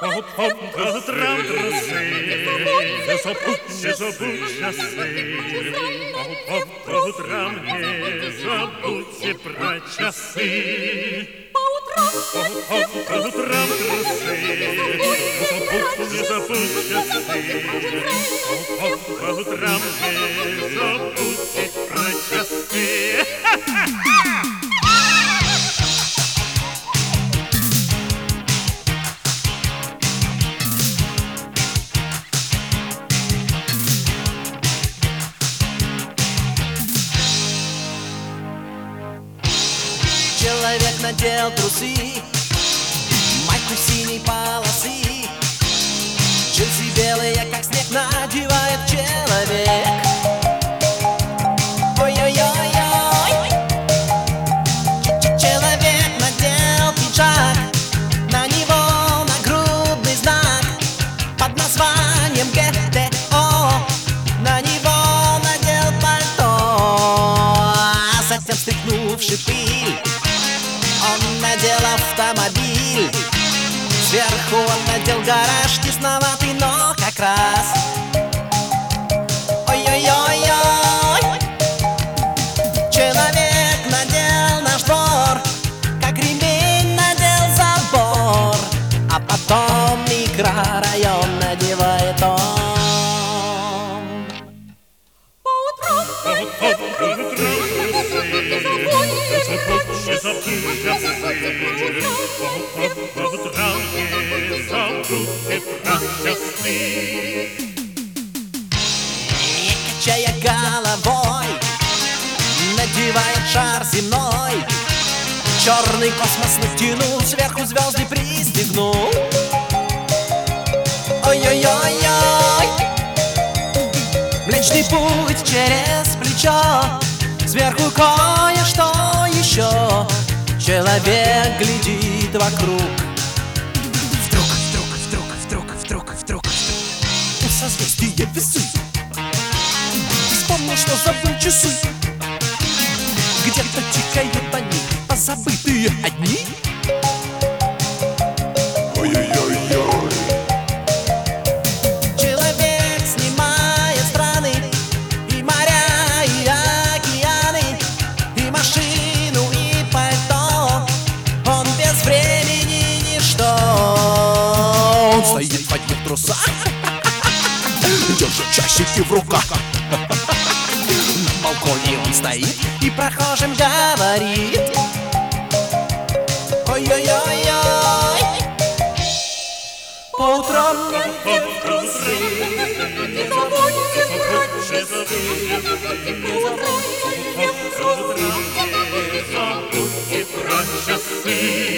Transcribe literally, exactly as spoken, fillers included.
По утрам трусы, не забудь, не забудь часы. По утрам не забудьте про часы. По утрам трусы, не забудь часы. По утрам не забудьте про часы. Человек надел трусы, майку синей полосы, джинсы белые, как снег, надевает человек. Ой-ой-ой-ой. Человек надел пиджак, на него нагрудный знак под названием гэ тэ о. На него надел пальто, а затем стряхнувши пыль, он надел автомобиль. Сверху он надел гараж тесноватый, но как раз. Ой-ой-ой-ой. Человек надел наш двор, как ремень надел забор, а потом микрорайон надевает он. По утрам не забудь часы. По утрам не забудьте про часы. И, качая головой, надевает шар земной, черный космос натянул, сверху звезды пристегнул. Ой-ой-ой-ой. Млечный путь через плечо, сверху кое-что еще. Человек глядит вокруг. Вдруг, вдруг, вдруг, вдруг, вдруг, вдруг, у созвездия весы. Вспомнил, что забыл часы. Где-то тикают они, позабытые одни. Ой-ой-ой-ой. Человек снимает страны, и моря, и океаны, и машину, и пальто. Он без времени ничто. Он стоит в одних трусах, держит часики в руках. На балконе он стоит и прохожим говорит. Ой-ой-ой-ой. По утрам Не забудьте про часы. По утрам не забудьте про часы.